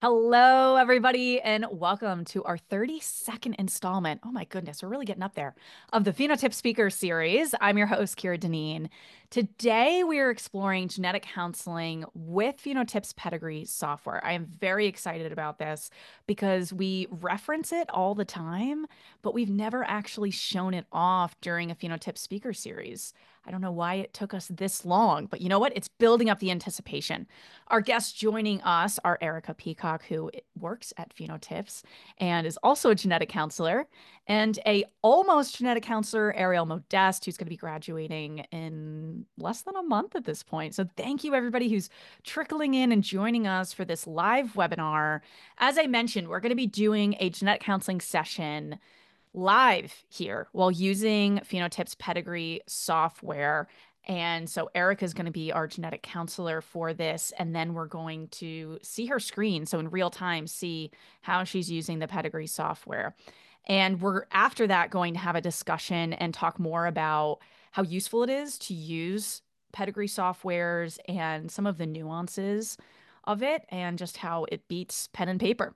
Hello, everybody, and welcome to our 32nd installment. Oh my goodness, we're really getting up there of the Phenotyp Speaker Series. I'm your host, Kira Deneen. Today, we are exploring genetic counseling with Phenotyp's Pedigree software. I am very excited about this because we reference it all the time, but we've never actually shown it off during a Phenotyp Speaker Series. I don't know why it took us this long, but you know what? It's building up the anticipation. Our guests joining us are Erica Peacock, who works at Phenotyps and is also a genetic counselor, and a almost genetic counselor, Ariel Modeste, who's going to be graduating in less than a month at this point. So thank you everybody who's trickling in and joining us for this live webinar. As I mentioned, we're going to be doing a genetic counseling session live here while using Phenotyp's Pedigree software. And so Erica is going to be our genetic counselor for this. And then we're going to see her screen. So in real time, see how she's using the Pedigree software. And we're after that going to have a discussion and talk more about how useful it is to use Pedigree softwares and some of the nuances of it and just how it beats pen and paper.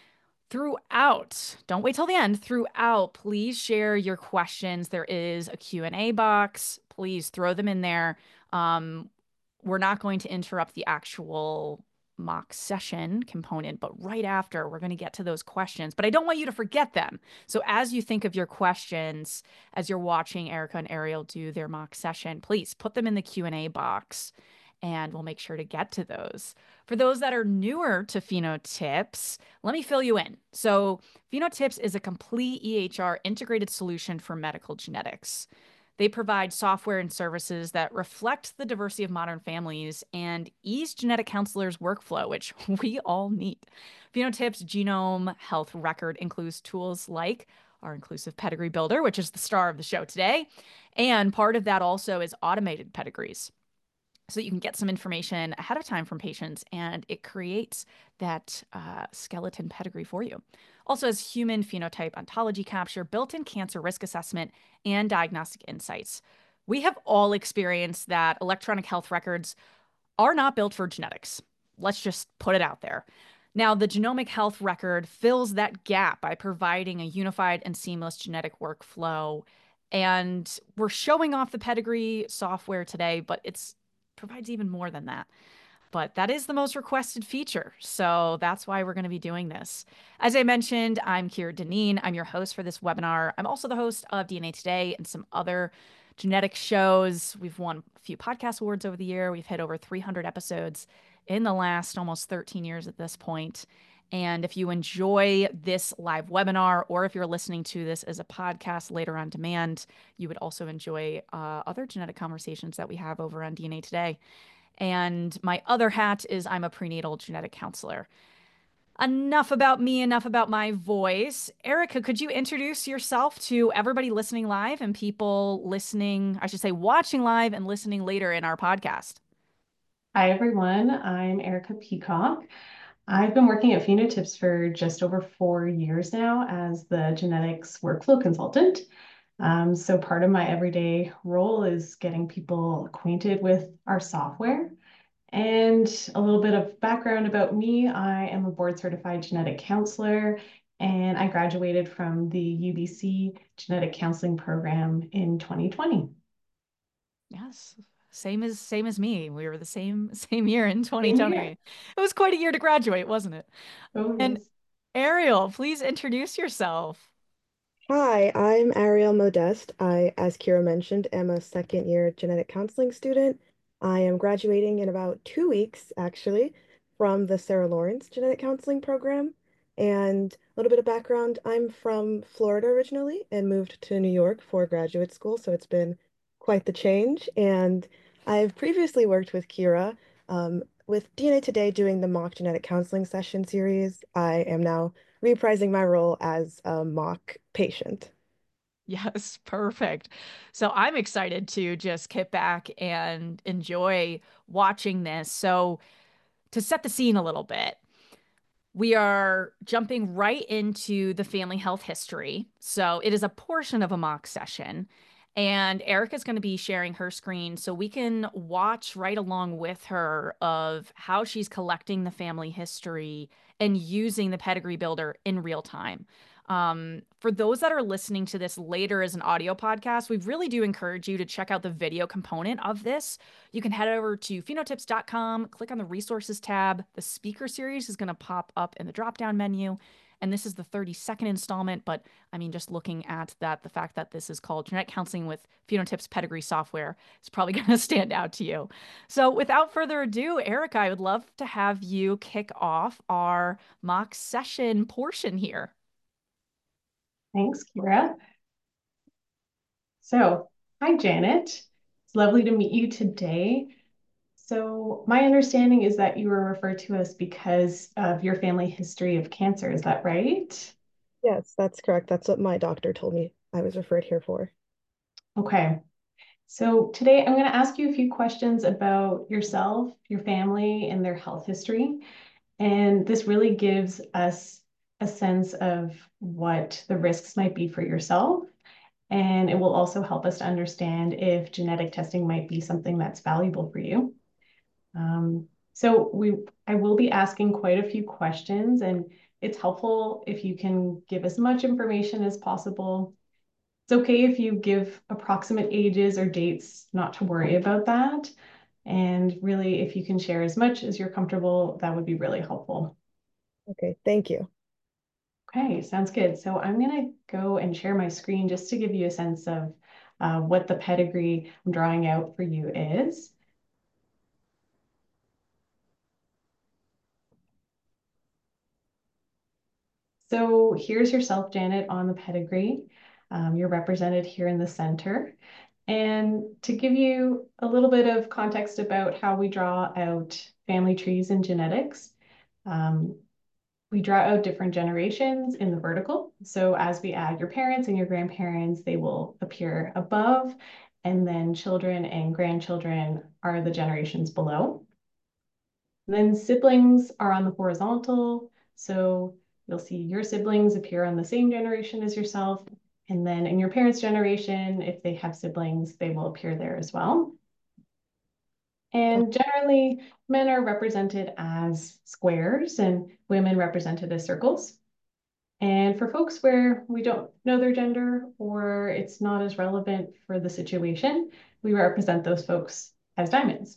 Throughout, don't wait till the end. Throughout, please share your questions. There is a Q&A box. Please throw them in there. Um, we're not going to interrupt the actual mock session component, but right after, we're going to get to those questions. But I don't want you to forget them. So as you think of your questions, as you're watching Erica and Ariel do their mock session, please put them in the Q&A box and we'll make sure to get to those. For those that are newer to Phenotyps, let me fill you in. So, Phenotyps is a complete EHR integrated solution for medical genetics. They provide software and services that reflect the diversity of modern families and ease genetic counselors' workflow, which we all need. Phenotyp's genome health record includes tools like our inclusive pedigree builder, which is the star of the show today. And part of that also is automated pedigrees so that you can get some information ahead of time from patients and it creates that skeleton pedigree for you. Also has human phenotype ontology capture, built-in cancer risk assessment, and diagnostic insights. We have all experienced that electronic health records are not built for genetics. Let's just put it out there. Now, the genomic health record fills that gap by providing a unified and seamless genetic workflow. And we're showing off the pedigree software today, but it's provides even more than that. But that is the most requested feature. So that's why we're going to be doing this. As I mentioned, I'm Kira Deneen. I'm your host for this webinar. I'm also the host of DNA Today and some other genetic shows. We've won a few podcast awards over the year. We've hit over 300 episodes in the last almost 13 years at this point. And if you enjoy this live webinar, or if you're listening to this as a podcast later on demand, you would also enjoy other genetic conversations that we have over on DNA Today. And my other hat is I'm a prenatal genetic counselor. Enough about me, enough about my voice. Erica, could you introduce yourself to everybody listening live and people listening, I should say, watching live and listening later in our podcast? Hi, everyone. I'm Erica Peacock. I've been working at Phenotyps for just over 4 years now as the genetics workflow consultant. So part of my everyday role is getting people acquainted with our software. And a little bit of background about me, I am a board certified genetic counselor, and I graduated from the UBC genetic counseling program in 2020. Yes. Same as me. We were the same year in Same here. 2020. It was quite a year to graduate, wasn't it? Oh, And yes. Ariel, please introduce yourself. Hi, I'm Ariel Modeste. As Kira mentioned, am a second year genetic counseling student. I am graduating in about 2 weeks, actually, from the Sarah Lawrence Genetic Counseling Program. And a little bit of background, I'm from Florida originally and moved to New York for graduate school, so it's been quite the change. And I've previously worked with Kira with DNA Today doing the mock genetic counseling session series. I am now reprising my role as a mock patient. Yes, perfect. So I'm excited to just kick back and enjoy watching this. So to set the scene a little bit, we are jumping right into the family health history. So it is a portion of a mock session. And Erica's going to be sharing her screen so we can watch right along with her of how she's collecting the family history and using the pedigree builder in real time. For those that are listening to this later as an audio podcast, we really do encourage you to check out the video component of this. You can head over to phenotips.com, click on the resources tab. The speaker series is going to pop up in the drop down menu. And this is the 32nd installment. But I mean, just looking at that, the fact that this is called Genetic Counseling with Phenotips Pedigree Software is probably going to stand out to you. So without further ado, Erica, I would love to have you kick off our mock session portion here. Thanks, Kira. So, hi, Janet. It's lovely to meet you today. So, my understanding is that you were referred to us because of your family history of cancer. Is that right? Yes, that's correct. That's what my doctor told me I was referred here for. Okay. So, today I'm going to ask you a few questions about yourself, your family, and their health history. And this really gives us a sense of what the risks might be for yourself. And it will also help us to understand if genetic testing might be something that's valuable for you. I will be asking quite a few questions, and it's helpful if you can give as much information as possible. It's okay if you give approximate ages or dates, not to worry about that. And really, if you can share as much as you're comfortable, that would be really helpful. Okay, thank you. Okay, sounds good. So I'm going to go and share my screen just to give you a sense of what the pedigree I'm drawing out for you is. So here's yourself, Janet, on the pedigree. You're represented here in the center. And to give you a little bit of context about how we draw out family trees in genetics, um, we draw out different generations in the vertical. So as we add your parents and your grandparents, they will appear above, and then children and grandchildren are the generations below. And then siblings are on the horizontal. So you'll see your siblings appear on the same generation as yourself. And then in your parents' generation, if they have siblings, they will appear there as well. And generally, men are represented as squares and women represented as circles. And for folks where we don't know their gender or it's not as relevant for the situation, we represent those folks as diamonds.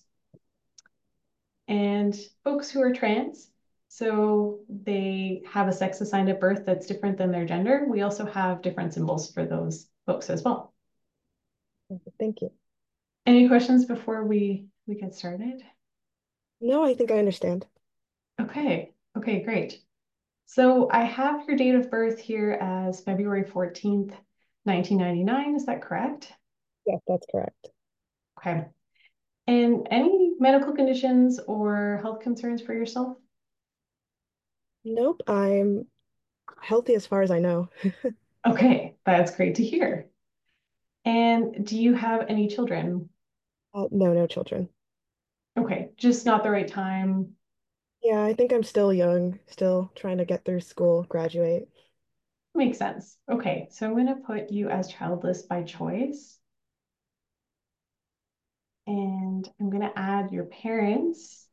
And folks who are trans, so they have a sex assigned at birth that's different than their gender, we also have different symbols for those folks as well. Thank you. Any questions before we get started? No, I think I understand. Okay, great. So I have your date of birth here as February 14th, 1999. Is that correct? Yes, that's correct. Okay. And any medical conditions or health concerns for yourself? Nope, I'm healthy as far as I know. Okay, that's great to hear. And do you have any children? No, no children. Okay, just not the right time. Yeah, I think I'm still young, still trying to get through school, graduate. Makes sense. Okay, so I'm going to put you as childless by choice. And I'm going to add your parents.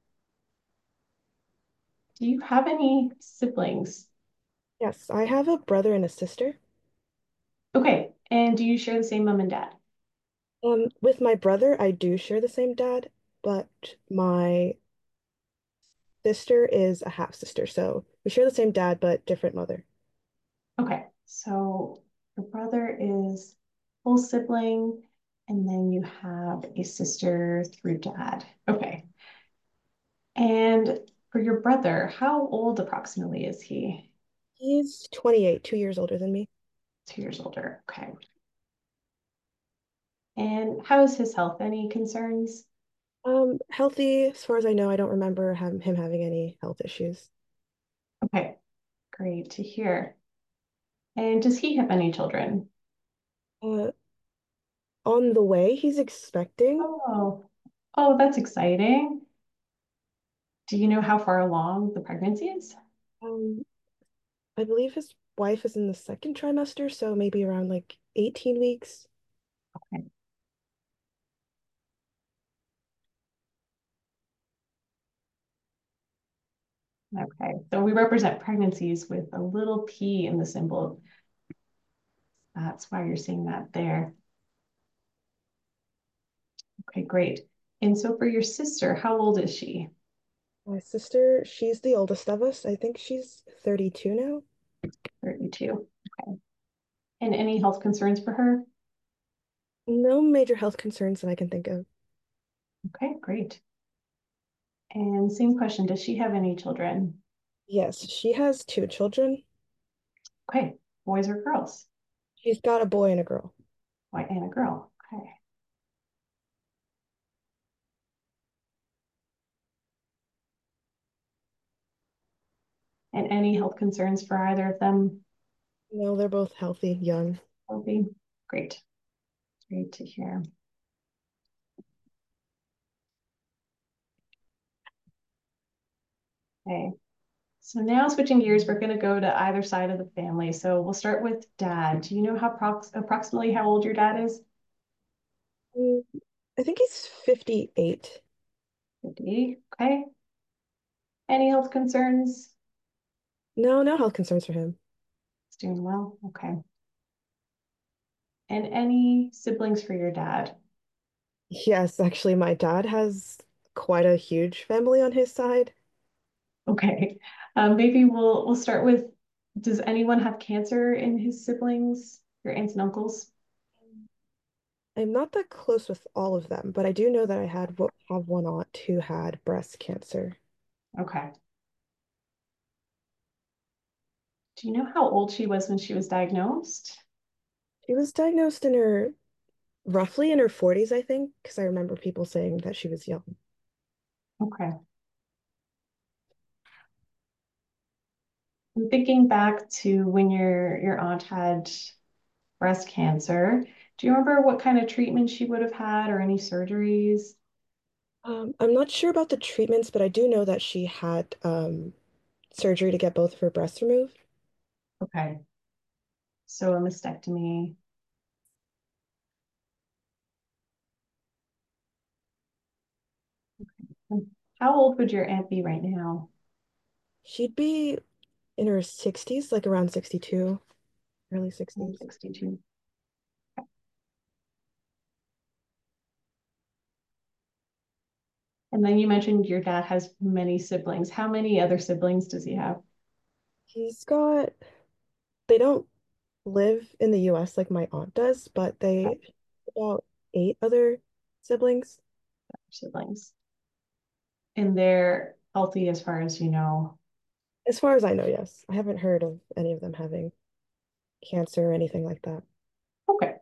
Do you have any siblings? Yes, I have a brother and a sister. Okay, and do you share the same mom and dad? With my brother, I do share the same dad, but my sister is a half sister, so we share the same dad but different mother. Okay, so your brother is full sibling, and then you have a sister through dad. Okay. And for your brother, how old approximately is he? He's 28, 2 years older than me. 2 years older. Okay. And how is his health? Any concerns? Healthy, as far as I know, I don't remember him having any health issues. Okay, great to hear. And does he have any children? Uh, on the way, he's expecting. Oh, oh, that's exciting. Do you know how far along the pregnancy is? Um, I believe his wife is in the second trimester, so maybe around like 18 weeks. Okay. Okay, so we represent pregnancies with a little p in the symbol. That's why you're seeing that there. Okay, great. And so for your sister, how old is she? My sister, she's the oldest of us. I think she's 32 now. 32. Okay. And any health concerns for her? No major health concerns that I can think of. Okay, great. And same question, does she have any children? Yes, she has two children. Okay, boys or girls? She's got a boy and a girl. Boy and a girl. Okay. And any health concerns for either of them? No, they're both healthy, young. Healthy. Great. Great to hear. Okay. So now switching gears, we're going to go to either side of the family. So we'll start with dad. Do you know how approximately how old your dad is? Mm, I think he's 58. 50. Okay. Any health concerns? No, no health concerns for him. He's doing well. Okay. And any siblings for your dad? Yes, actually, my dad has quite a huge family on his side. Okay. Maybe we'll start with, does anyone have cancer in his siblings, your aunts and uncles? I'm not that close with all of them, but I do know that have one aunt who had breast cancer. Okay. Do you know how old she was when she was diagnosed? She was diagnosed in her roughly in her 40s, I think, because I remember people saying that she was young. Okay. I'm thinking back to when your aunt had breast cancer. Do you remember what kind of treatment she would have had or any surgeries? I'm not sure about the treatments, but I do know that she had surgery to get both of her breasts removed. Okay. So a mastectomy. How old would your aunt be right now? She'd be in her 60s, like around 62, early I'm 60s. 62. And then you mentioned your dad has many siblings. How many other siblings does he have? He's got, they don't live in the US like my aunt does, but they about eight other siblings. Siblings. And they're healthy as far as you know. As far as I know, yes. I haven't heard of any of them having cancer or anything like that. Okay.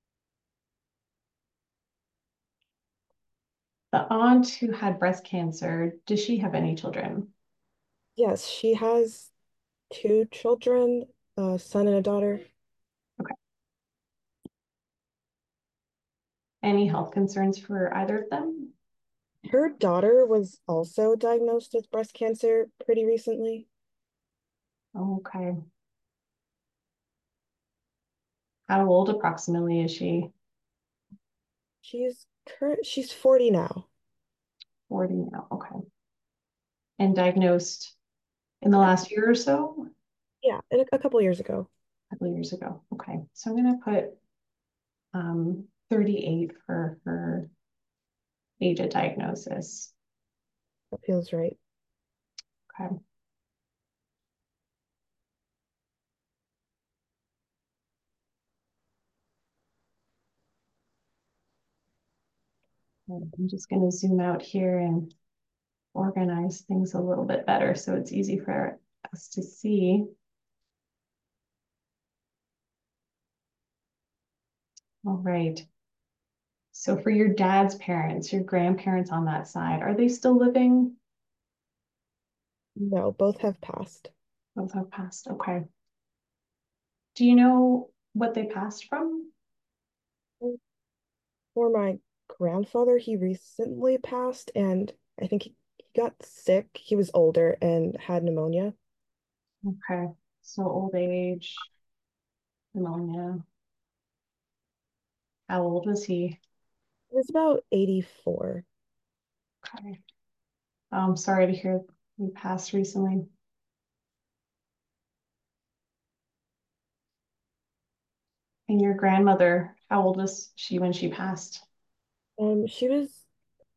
The aunt who had breast cancer, does she have any children? Yes, she has two children, a son and a daughter. Okay. Any health concerns for either of them? Her daughter was also diagnosed with breast cancer pretty recently. Okay. How old approximately is she? She's 40 now. 40 now. Okay. And diagnosed in the last year or so? Yeah, and a couple years ago. A couple years ago. Okay. So I'm going to put 38 for her age of diagnosis. That feels right. Okay. I'm just going to zoom out here and organize things a little bit better so it's easy for us to see. All right. So for your dad's parents, your grandparents on that side, are they still living? No, both have passed. Both have passed. Okay. Do you know what they passed from? For my grandfather, he recently passed, and I think he got sick. He was older and had pneumonia. Okay. So old age, pneumonia. How old was he? He was about 84. Okay. I'm sorry to hear. who passed recently? And your grandmother, how old was she when she passed? She was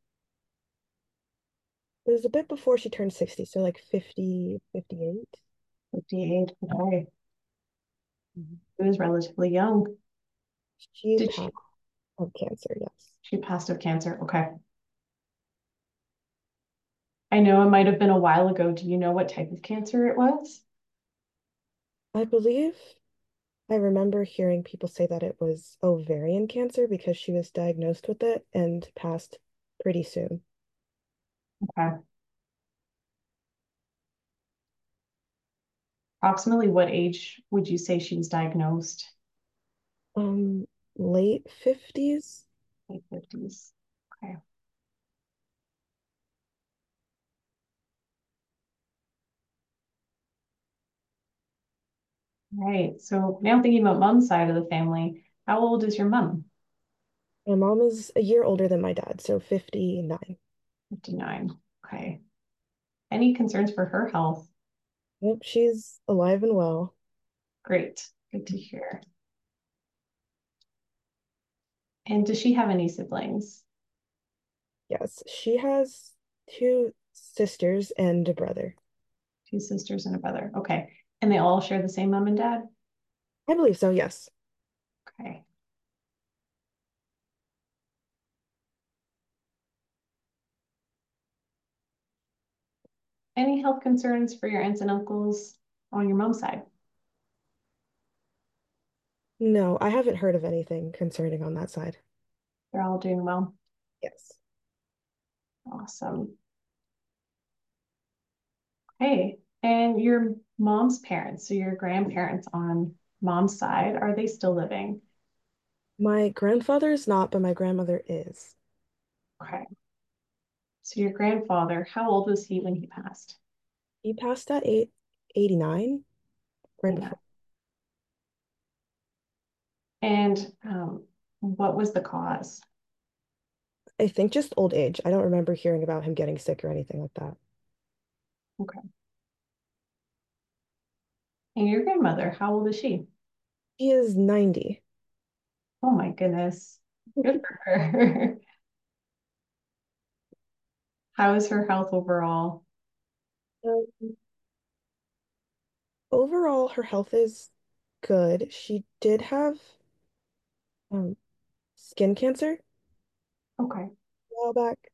it was a bit before she turned 60, so like 50, 58. 58. Okay. Mhm. She was relatively young. She Did passed she? of cancer, yes. She passed of cancer. Okay. I know it might have been a while ago. Do you know what type of cancer it was? I believe I remember hearing people say that it was ovarian cancer because she was diagnosed with it and passed pretty soon. Okay. Approximately what age would you say she was diagnosed? Um, Late 50s. Late 50s. Okay. Right. So now I'm thinking about mom's side of the family. How old is your mom? My mom is a year older than my dad, so 59. 59. Okay. Any concerns for her health? Yep, she's alive and well. Great. Good to hear. And does she have any siblings? Yes, she has two sisters and a brother. Two sisters and a brother. Okay. And they all share the same mom and dad? I believe so, yes. Okay. Any health concerns for your aunts and uncles on your mom's side? No, I haven't heard of anything concerning on that side. They're all doing well. Yes. Awesome. Hey, and your mom's parents, so your grandparents on mom's side, are they still living? My grandfather is not, but my grandmother is. Okay. So your grandfather, how old was he when he passed? He passed at 89, right You know. before. And what was the cause? I think just old age. I don't remember hearing about him getting sick or anything like that. Okay. And your grandmother, how old is she? He is 90. Oh my goodness. Good for her. How is her health overall? Um, Overall, her health is good. She did have um, skin cancer a Okay. while back.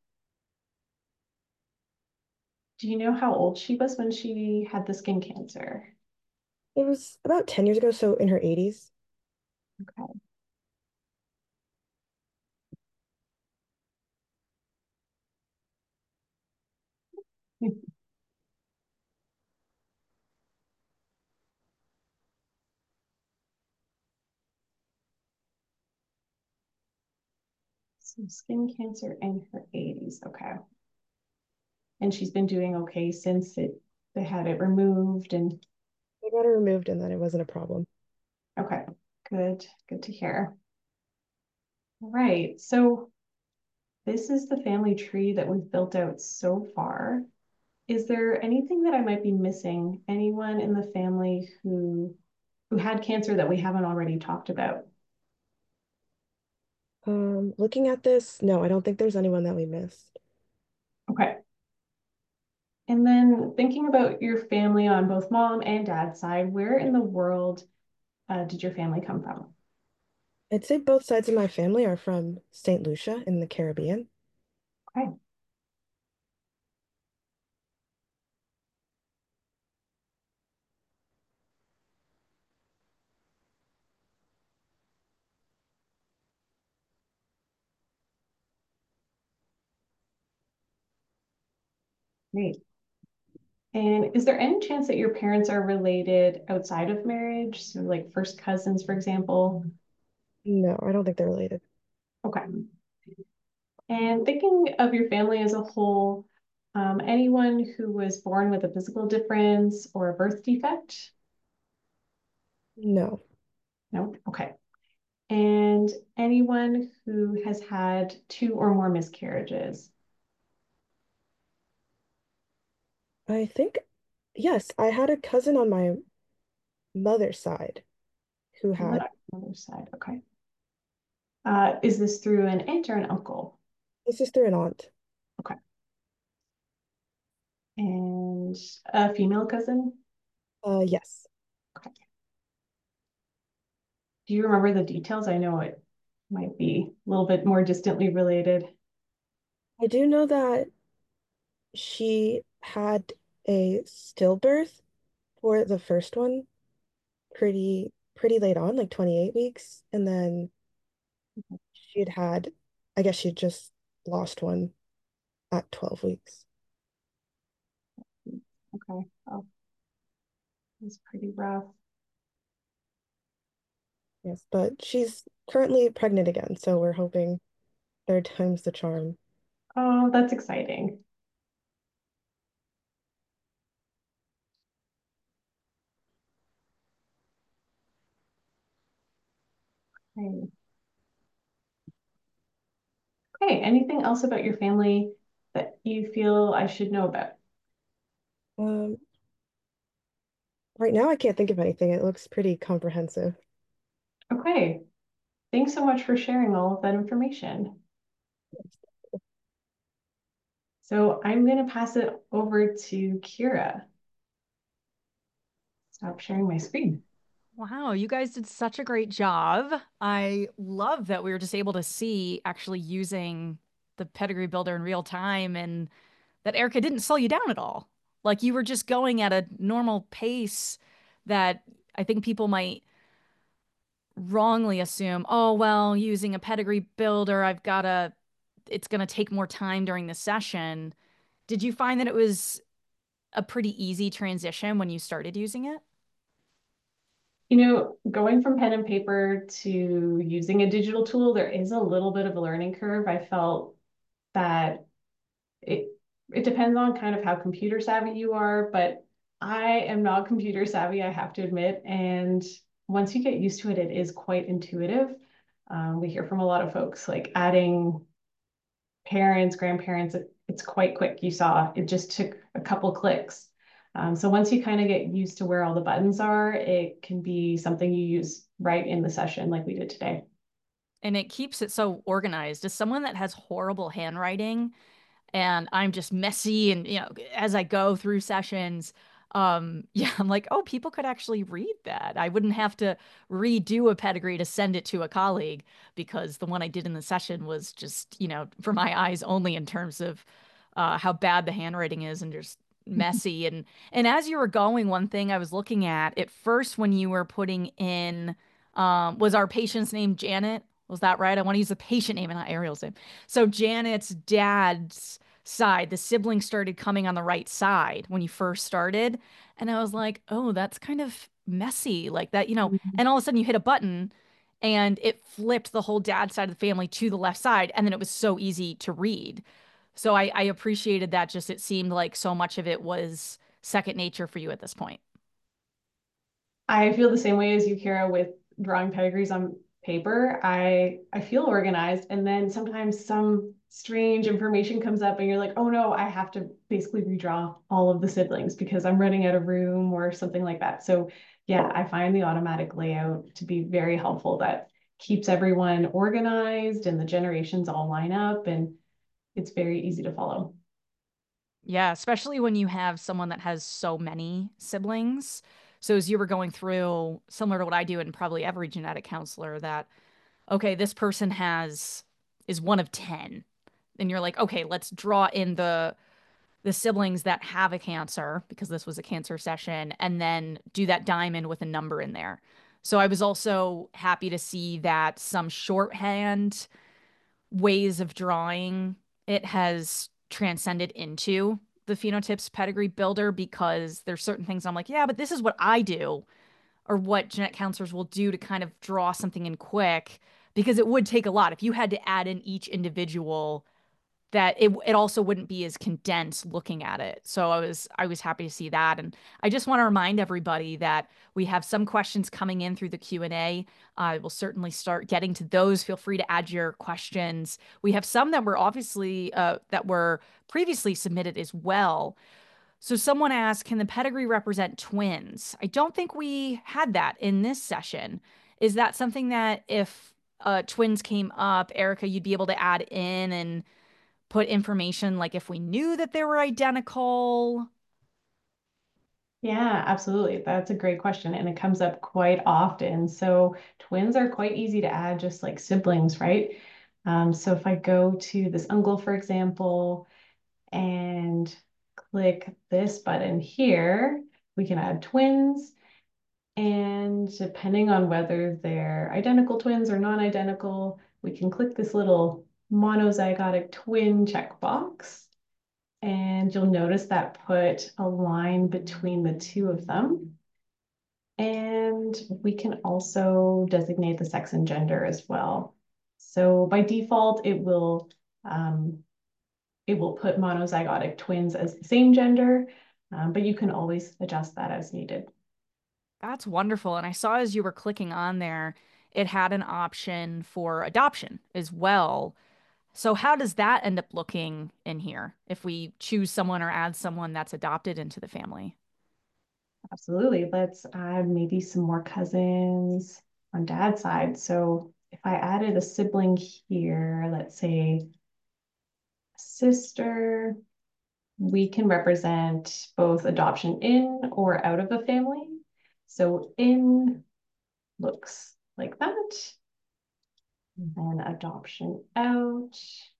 Do you know how old she was when she had the skin cancer? It was about 10 years ago, so in her 80s. Okay. So skin cancer in her 80s. Okay. And she's been doing okay since they had it removed and I got her removed and then it wasn't a problem. okay. Good to hear. All right. So this is the family tree that we've built out so far. Is there anything that I might be missing? Anyone in the family who had cancer that we haven't already talked about? Looking at this, no, I don't think there's anyone that we missed. Okay. And then thinking about your family on both mom and dad's side, where in the world did your family come from? I'd say both sides of my family are from St. Lucia in the Caribbean. Okay. Great. And is there any chance that your parents are related outside of marriage? So like first cousins, for example? No, I don't think they're related. Okay. And thinking of your family as a whole, anyone who was born with a physical difference or a birth defect? No, No? Okay. And anyone who has had two or more miscarriages? I think, yes, I had a cousin on my mother's side who Cousin had. on the other side. Okay. Is this through an aunt or an uncle? A sister and aunt. Okay. And a female cousin? Yes. Okay. Do you remember the details? I know it might be a little bit more distantly related. I do know that she had a stillbirth for the first one pretty late on, like 28 weeks, and then I guess she'd just lost one at 12 weeks. Okay. Oh, it's pretty rough. Yes, but she's currently pregnant again, so we're hoping third time's the charm. Oh, that's exciting. Okay. Okay. Anything else about your family that you feel I should know about? Um, right now I can't think of anything. It looks pretty comprehensive. Okay. Thanks so much for sharing all of that information. So I'm going to pass it over to Kira. Stop sharing my screen. Wow, you guys did such a great job. I love that we were just able to see actually using the pedigree builder in real time and that Erica didn't slow you down at all. Like you were just going at a normal pace that I think people might wrongly assume, oh, well, using a pedigree builder, it's going to take more time during the session. Did you find that it was a pretty easy transition when you started using it? Going from pen and paper to using a digital tool, there is a little bit of a learning curve. I felt that it it depends on kind of how computer savvy you are, but I am not computer savvy, I have to admit. And once you get used to it, it is quite intuitive. We hear from a lot of folks like adding parents, grandparents, it's quite quick. You saw it just took a couple clicks. So once you kind of get used to where all the buttons are, it can be something you use right in the session like we did today. And it keeps it so organized. As someone that has horrible handwriting, and I'm just messy and as I go through sessions, yeah, I'm like, oh, people could actually read that. I wouldn't have to redo a pedigree to send it to a colleague because the one I did in the session was just, for my eyes only in terms of how bad the handwriting is and just messy. And as you were going, one thing I was looking at first when you were putting in, was our patient's name Janet? Was that right? I want to use the patient name and not Ariel's name. So Janet's dad's side, the siblings started coming on the right side when you first started. And I was like, oh, that's kind of messy like that, and all of a sudden you hit a button and it flipped the whole dad side of the family to the left side. And then it was so easy to read. So I appreciated that. Just it seemed like so much of it was second nature for you at this point. I feel the same way as you, Kara, with drawing pedigrees on paper. I feel organized, and then sometimes some strange information comes up, and you're like, oh no, I have to basically redraw all of the siblings because I'm running out of room or something like that. So yeah, I find the automatic layout to be very helpful. That keeps everyone organized and the generations all line up, and it's very easy to follow. Yeah, especially when you have someone that has so many siblings. So as you were going through, similar to what I do and probably every genetic counselor, that okay, this person is one of 10. And you're like, okay, let's draw in the siblings that have a cancer because this was a cancer session and then do that diamond with a number in there. So I was also happy to see that some shorthand ways of drawing it has transcended into the phenotypes pedigree builder because there's certain things I'm like, yeah, but this is what I do or what genetic counselors will do to kind of draw something in quick because it would take a lot. If you had to add in each individual, that it also wouldn't be as condensed looking at it. So I was happy to see that. And I just want to remind everybody that we have some questions coming in through the Q&A. I will certainly start getting to those. Feel free to add your questions. We have some that were obviously that were previously submitted as well. So someone asked, can the pedigree represent twins? I don't think we had that in this session. Is that something that if twins came up, Erica, you'd be able to add in and put information like if we knew that they were identical? Yeah, absolutely. That's a great question, and it comes up quite often. So twins are quite easy to add, just like siblings, right? So if I go to this uncle, for example, and click this button here, we can add twins. And depending on whether they're identical twins or non-identical, we can click this little monozygotic twin checkbox. And you'll notice that put a line between the two of them. And we can also designate the sex and gender as well. So by default, it will put monozygotic twins as the same gender, but you can always adjust that as needed. That's wonderful. And I saw as you were clicking on there, it had an option for adoption as well. So how does that end up looking in here if we choose someone or add someone that's adopted into the family? Absolutely. Let's add maybe some more cousins on dad's side. So if I added a sibling here, let's say a sister, we can represent both adoption in or out of a family. So in looks like that, and then adoption out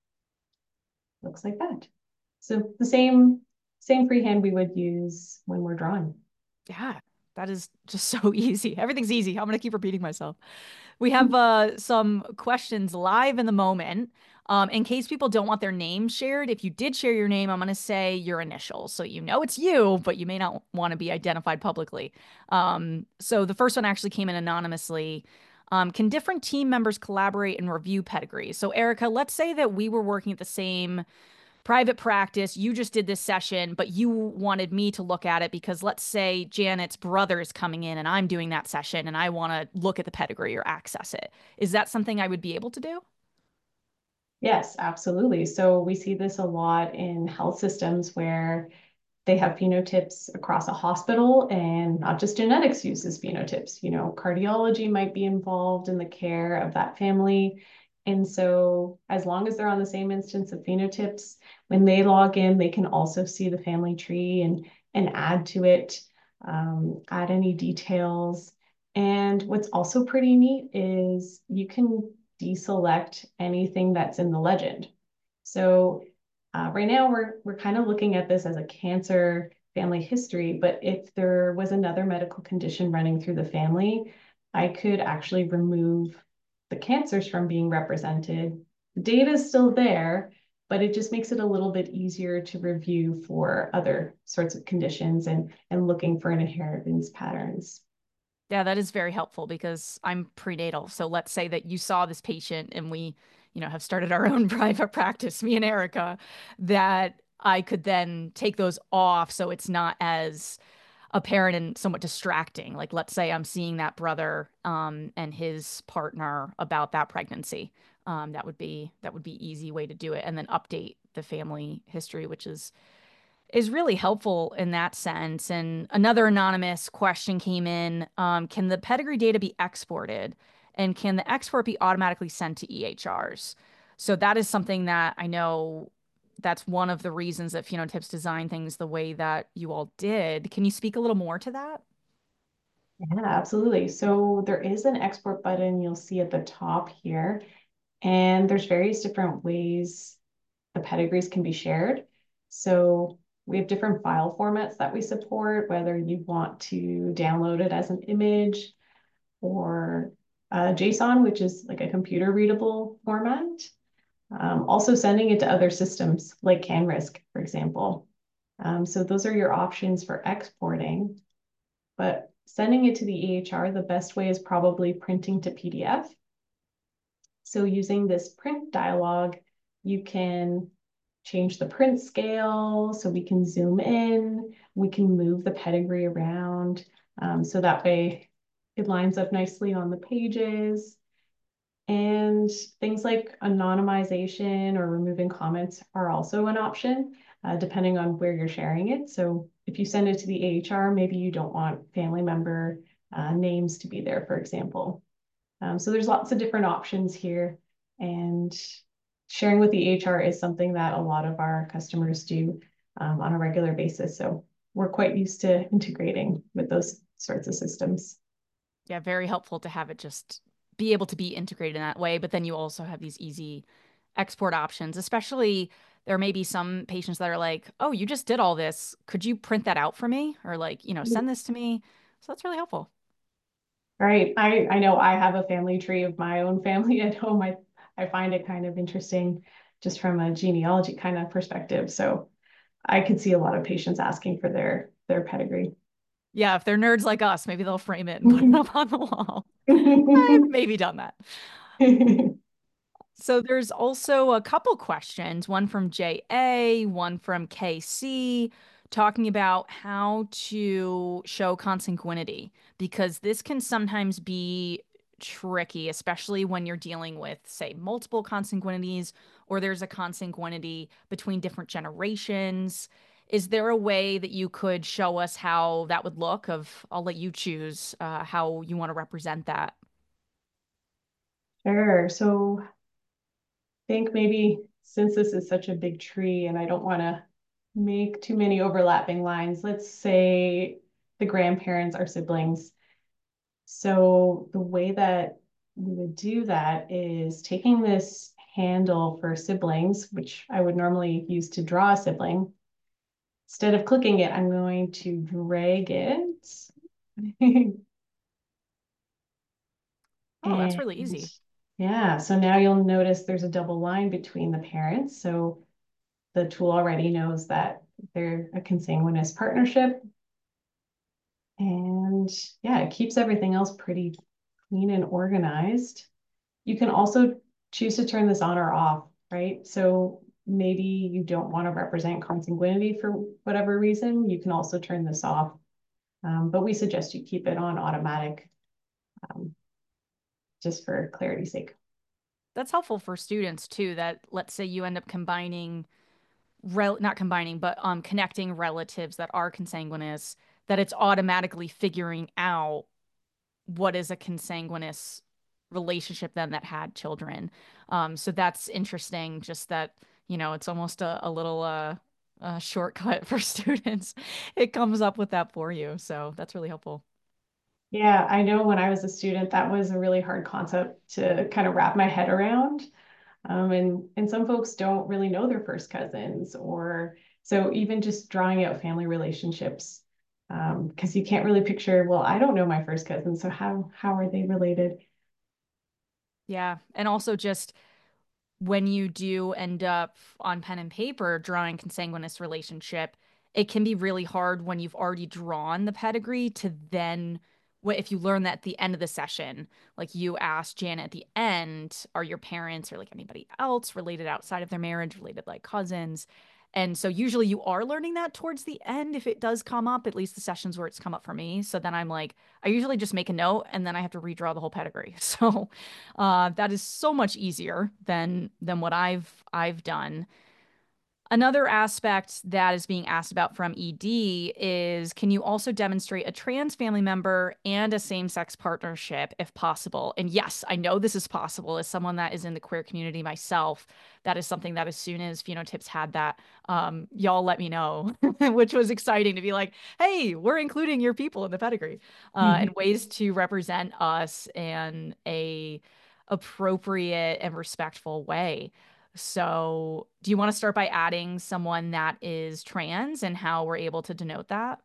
looks like that. So the same freehand we would use when we're drawing. Yeah, that is just so easy. Everything's easy. I'm going to keep repeating myself. We have some questions live in the moment. In case people don't want their name shared, if you did share your name, I'm going to say your initials. So you know it's you, but you may not want to be identified publicly. So the first one actually came in anonymously. Can different team members collaborate and review pedigrees? So, Erica, let's say that we were working at the same private practice. You just did this session, but you wanted me to look at it because let's say Janet's brother is coming in and I'm doing that session and I want to look at the pedigree or access it. Is that something I would be able to do? Yes, absolutely. So we see this a lot in health systems where they have phenotypes across a hospital, and not just genetics uses phenotypes. Cardiology might be involved in the care of that family. And so as long as they're on the same instance of phenotypes, when they log in, they can also see the family tree and add to it, add any details. And what's also pretty neat is you can deselect anything that's in the legend. So right now, we're kind of looking at this as a cancer family history, but if there was another medical condition running through the family, I could actually remove the cancers from being represented. The data is still there, but it just makes it a little bit easier to review for other sorts of conditions and looking for inheritance patterns. Yeah, that is very helpful because I'm prenatal. So let's say that you saw this patient and we, have started our own private practice, me and Erica, that I could then take those off so it's not as apparent and somewhat distracting. Like let's say I'm seeing that brother and his partner about that pregnancy. That would be easy way to do it and then update the family history, which is really helpful in that sense. And another anonymous question came in. Can the pedigree data be exported? And can the export be automatically sent to EHRs? So that is something that I know that's one of the reasons that Phenotypes designed things the way that you all did. Can you speak a little more to that? Yeah, absolutely. So there is an export button you'll see at the top here, and there's various different ways the pedigrees can be shared. So we have different file formats that we support, whether you want to download it as an image or JSON, which is like a computer readable format. Also sending it to other systems like CanRisk, for example. So those are your options for exporting, but sending it to the EHR, the best way is probably printing to PDF. So using this print dialog, you can change the print scale so we can zoom in, we can move the pedigree around. So that way it lines up nicely on the pages. And things like anonymization or removing comments are also an option, depending on where you're sharing it. So if you send it to the AHR, maybe you don't want family member names to be there, for example. So there's lots of different options here, and sharing with the HR is something that a lot of our customers do on a regular basis. So we're quite used to integrating with those sorts of systems. Yeah, very helpful to have it just be able to be integrated in that way. But then you also have these easy export options, especially there may be some patients that are like, oh, you just did all this. Could you print that out for me? Or like, send this to me. So that's really helpful. Right. I know I have a family tree of my own family at home. I find it kind of interesting just from a genealogy kind of perspective. So I could see a lot of patients asking for their pedigree. Yeah, if they're nerds like us, maybe they'll frame it and put it up on the wall. I've maybe done that. So there's also a couple questions, one from JA, one from KC, talking about how to show consanguinity, because this can sometimes be tricky, especially when you're dealing with, say, multiple consanguinities or there's a consanguinity between different generations. Is there a way that you could show us how that would look? I'll let you choose how you want to represent that. Sure. So I think maybe since this is such a big tree and I don't want to make too many overlapping lines, let's say the grandparents are siblings. So the way that we would do that is taking this handle for siblings, which I would normally use to draw a sibling. Instead of clicking it, I'm going to drag it. Oh, that's And really easy. yeah, so now you'll notice there's a double line between the parents. So the tool already knows that they're a consanguineous partnership. And yeah, it keeps everything else pretty clean and organized. You can also choose to turn this on or off, right? So maybe you don't want to represent consanguinity for whatever reason. You can also turn this off, but we suggest you keep it on automatic um, just for clarity's sake. That's helpful for students too, that let's say you end up combining not combining, but connecting relatives that are consanguineous, that it's automatically figuring out what is a consanguineous relationship then that had children. So that's interesting, just that, it's almost a little shortcut for students. It comes up with that for you. So that's really helpful. Yeah, I know when I was a student, that was a really hard concept to kind of wrap my head around. And some folks don't really know their first cousins, or so even just drawing out family relationships, because you can't really picture, well, I don't know my first cousin, so how are they related? Yeah. And also just when you do end up on pen and paper drawing consanguineous relationship, it can be really hard when you've already drawn the pedigree to then, if you learn that at the end of the session, like you asked Janet at the end, are your parents or like anybody else related outside of their marriage, related like cousins? And so usually you are learning that towards the end if it does come up, at least the sessions where it's come up for me. So then I'm like, I usually just make a note and then I have to redraw the whole pedigree. So that is so much easier than what I've done. Another aspect that is being asked about from ED is, can you also demonstrate a trans family member and a same-sex partnership if possible? And yes, I know this is possible. As someone that is in the queer community myself, that is something that as soon as Phenotips had that, y'all let me know, which was exciting to be like, hey, we're including your people in the pedigree, and ways to represent us in a appropriate and respectful way. So, do you want to start by adding someone that is trans and how we're able to denote that?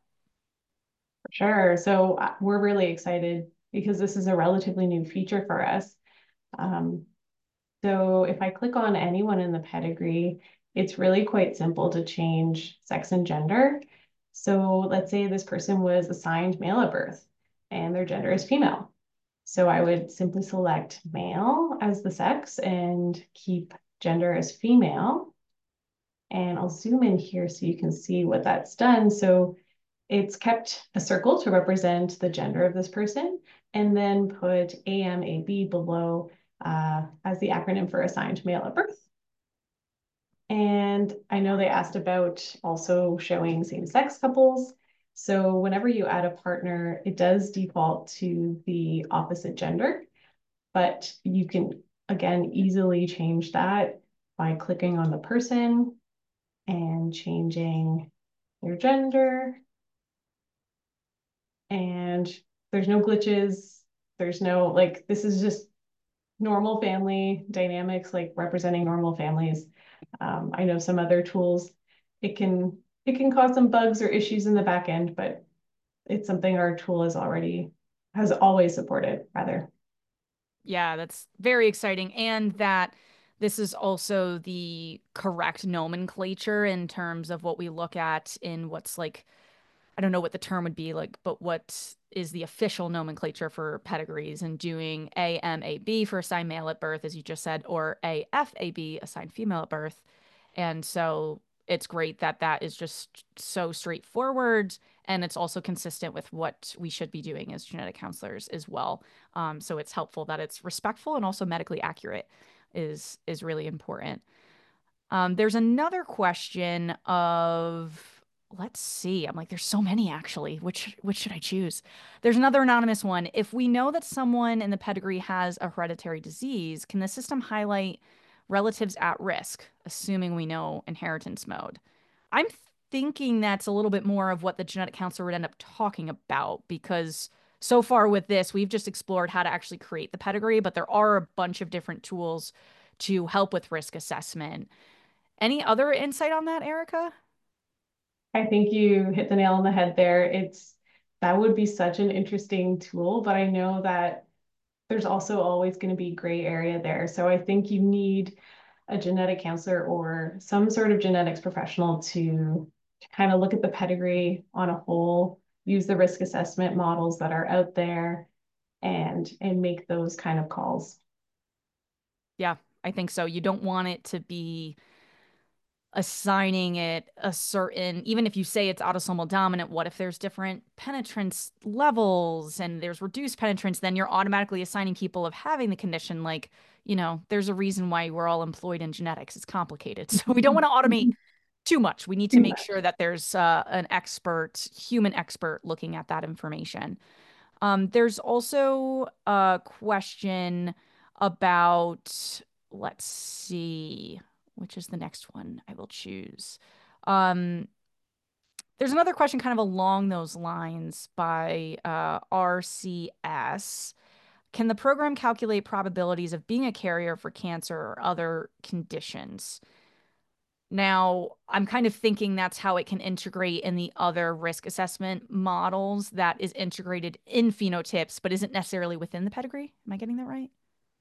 Sure. So we're really excited because this is a relatively new feature for us. Um, so if I click on anyone in the pedigree, it's really quite simple to change sex and gender. So let's say this person was assigned male at birth and their gender is female. So I would simply select male as the sex and keep gender as female. And I'll zoom in here so you can see what that's done. So it's kept a circle to represent the gender of this person, and then put AMAB below as the acronym for assigned male at birth. And I know they asked about also showing same-sex couples. So whenever you add a partner, it does default to the opposite gender, but you can, again, easily change that by clicking on the person and changing their gender. And there's no glitches. There's no, like, this is just normal family dynamics, like representing normal families. I know some other tools, it can cause some bugs or issues in the back end, but it's something our tool has always supported, rather. Yeah, that's very exciting. And that this is also the correct nomenclature in terms of what we look at in what's like, I don't know what the term would be like, but what is the official nomenclature for pedigrees and doing AMAB for assigned male at birth, as you just said, or AFAB assigned female at birth. And so it's great that that is just so straightforward and it's also consistent with what we should be doing as genetic counselors as well. So it's helpful that it's respectful and also medically accurate is really important. There's another question of, let's see. I'm like, there's so many actually. Which should I choose? There's another anonymous one. If we know that someone in the pedigree has a hereditary disease, can the system highlight relatives at risk, assuming we know inheritance mode? I'm thinking that's a little bit more of what the genetic counselor would end up talking about because so far with this, we've just explored how to actually create the pedigree, but there are a bunch of different tools to help with risk assessment. Any other insight on that, Erica? I think you hit the nail on the head there. That would be such an interesting tool, but I know that there's also always going to be gray area there. So I think you need a genetic counselor or some sort of genetics professional to kind of look at the pedigree on a whole, use the risk assessment models that are out there and make those kind of calls. Yeah, I think so. You don't want it to be assigning it a certain, even if you say it's autosomal dominant, what if there's different penetrance levels and there's reduced penetrance, then you're automatically assigning people of having the condition. Like, there's a reason why we're all employed in genetics. It's complicated. So we don't want to automate too much. We need to Too make sure much. that there's an expert, human expert looking at that information. There's also a question about, let's see, which is the next one I will choose. Um, there's another question kind of along those lines by RCS. Can the program calculate probabilities of being a carrier for cancer or other conditions? Now, I'm kind of thinking that's how it can integrate in the other risk assessment models that is integrated in phenotypes, but isn't necessarily within the pedigree. Am I getting that right?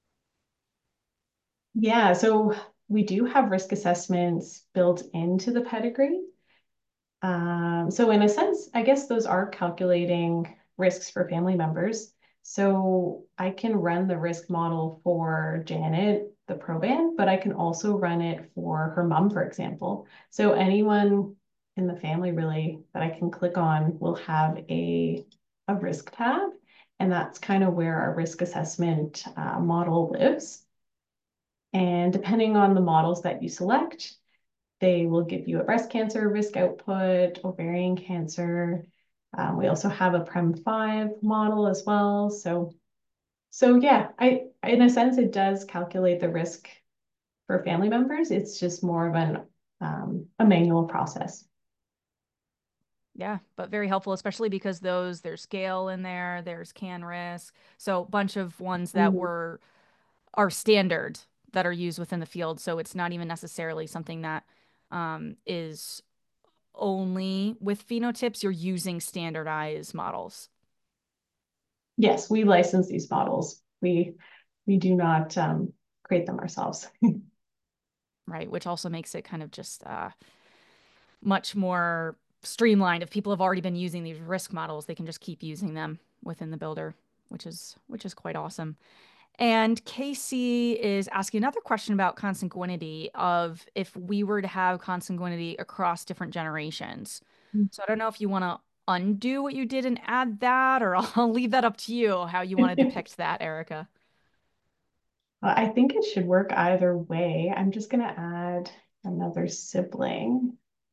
Yeah, so we do have risk assessments built into the pedigree. So in a sense, I guess those are calculating risks for family members. So I can run the risk model for Janet, the proband, but I can also run it for her mom, for example. So anyone in the family really that I can click on will have a risk tab. And that's kind of where our risk assessment model lives. And depending on the models that you select, they will give you a breast cancer risk output, ovarian cancer. We also have a PREM5 model as well. So yeah, in a sense, it does calculate the risk for family members. It's just more of a manual process. Yeah, but very helpful, especially because there's scale in there, there's can risk. So a bunch of ones that Mhm. were are standard that are used within the field. So it's not even necessarily something that is only with phenotypes. You're using standardized models. Yes, we license these models. We do not create them ourselves. Right? Which also makes it kind of just much more streamlined. If people have already been using these risk models, they can just keep using them within the builder, which is quite awesome. And Casey is asking another question about consanguinity of if we were to have consanguinity across different generations. So I don't know if you want to undo what you did and add that, or I'll leave that up to you how you want to depict that, Erica. I think it should work either way. I'm just going to add another sibling.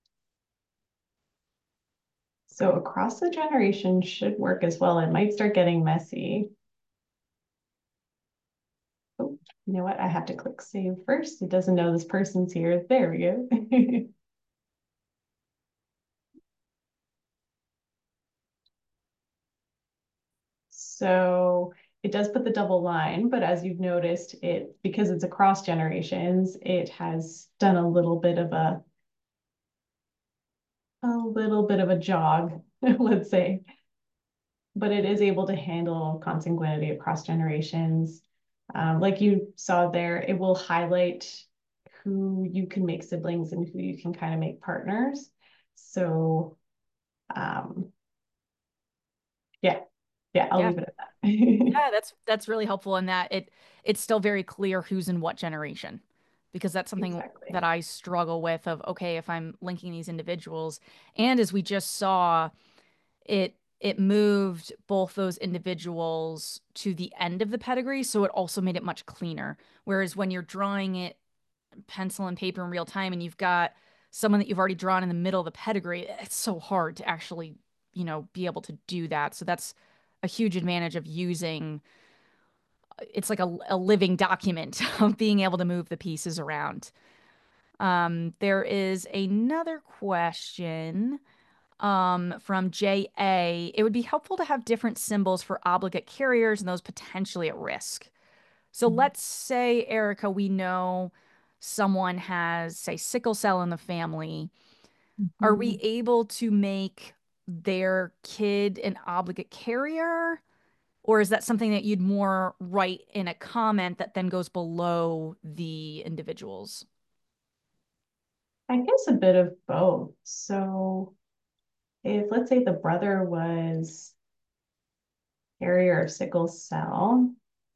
So across the generation should work as well. It might start getting messy. Oh, you know what? I have to click save first. It doesn't know this person's here. There we go. So it does put the double line, but as you've noticed, because it's across generations, it has done a little bit of a jog, let's say, but it is able to handle consanguinity across generations. Like you saw there, it will highlight who you can make siblings and who you can kind of make partners. So um, yeah, yeah, I'll Yeah. leave it at that. Yeah, that's really helpful in that it's still very clear who's in what generation. Because that's something Exactly. that I struggle with of, okay, if I'm linking these individuals, and as we just saw, it moved both those individuals to the end of the pedigree, so it also made it much cleaner. Whereas when you're drawing it pencil and paper in real time and you've got someone that you've already drawn in the middle of the pedigree, it's so hard to actually, be able to do that. So that's a huge advantage of using it's like a living document of being able to move the pieces around. There is another question from JA. It would be helpful to have different symbols for obligate carriers and those potentially at risk. So let's say, Erica, we know someone has, say, sickle cell in the family. Are we Mhm. able to make their kid an obligate carrier? Or is that something that you'd more write in a comment that then goes below the individuals? I guess a bit of both. So if let's say the brother was carrier of sickle cell,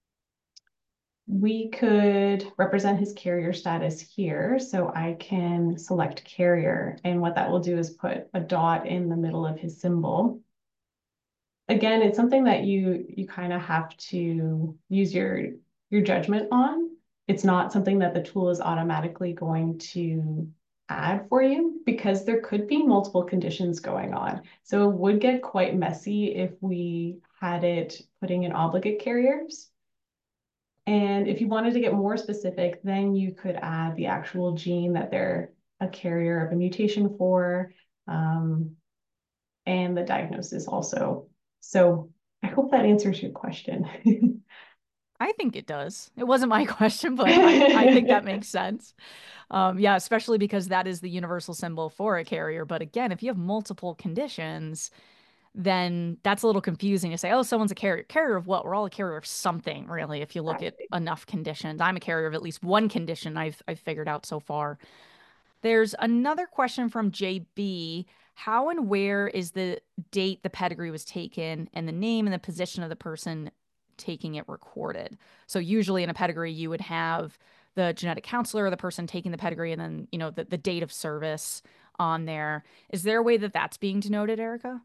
we could represent his carrier status here. So I can select carrier, and what that will do is put a dot in the middle of his symbol. Again, it's something that you kind of have to use your judgment on. It's not something that the tool is automatically going to add for you because there could be multiple conditions going on. So it would get quite messy if we had it putting in obligate carriers. And if you wanted to get more specific, then you could add the actual gene that they're a carrier of a mutation for, um, and the diagnosis also. So I hope that answers your question. I think it does. It wasn't my question, but I think that makes sense. Yeah, especially because that is the universal symbol for a carrier. But again, if you have multiple conditions, then that's a little confusing to say, oh, someone's a carrier. Carrier of what? We're all a carrier of something, really, if you look at Exactly. enough conditions. I'm a carrier of at least one condition I've figured out so far. There's another question from JB. How and where is the date the pedigree was taken and the name and the position of the person taking it recorded? So usually in a pedigree, you would have the genetic counselor or the person taking the pedigree and then, the date of service on there. Is there a way that that's being denoted, Erica?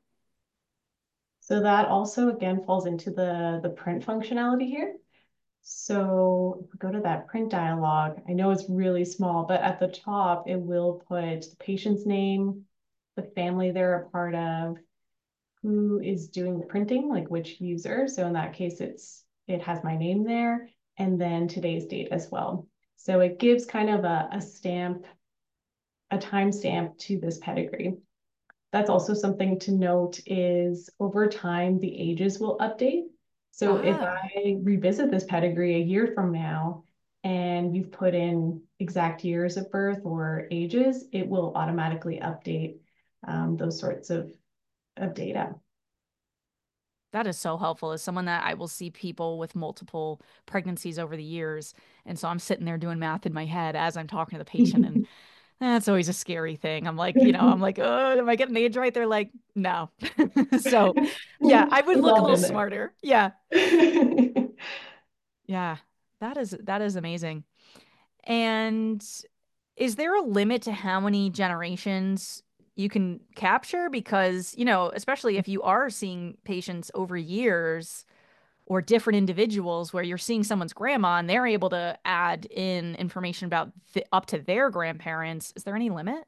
So that also again falls into the print functionality here. So if we go to that print dialog, I know it's really small, but at the top, it will put the patient's name, the family they're a part of, who is doing the printing, like which user. So in that case, it has my name there, and then today's date as well. So it gives kind of a stamp, a timestamp to this pedigree. That's also something to note is over time, the ages will update. So if Ah, I revisit this pedigree a year from now and you've put in exact years of birth or ages, it will automatically update those sorts of data. that is so helpful. As someone that I will see people with multiple pregnancies over the years. And so I'm sitting there doing math in my head as I'm talking to the patient. And that's always a scary thing. I'm like, oh, am I getting the age right? They're like, no. So yeah, I would We've look a all little been there. smarter. Yeah. Yeah. That is amazing. And is there a limit to how many generations you can capture? Because, especially if you are seeing patients over years, or different individuals where you're seeing someone's grandma and they're able to add in information about up to their grandparents. Is there any limit?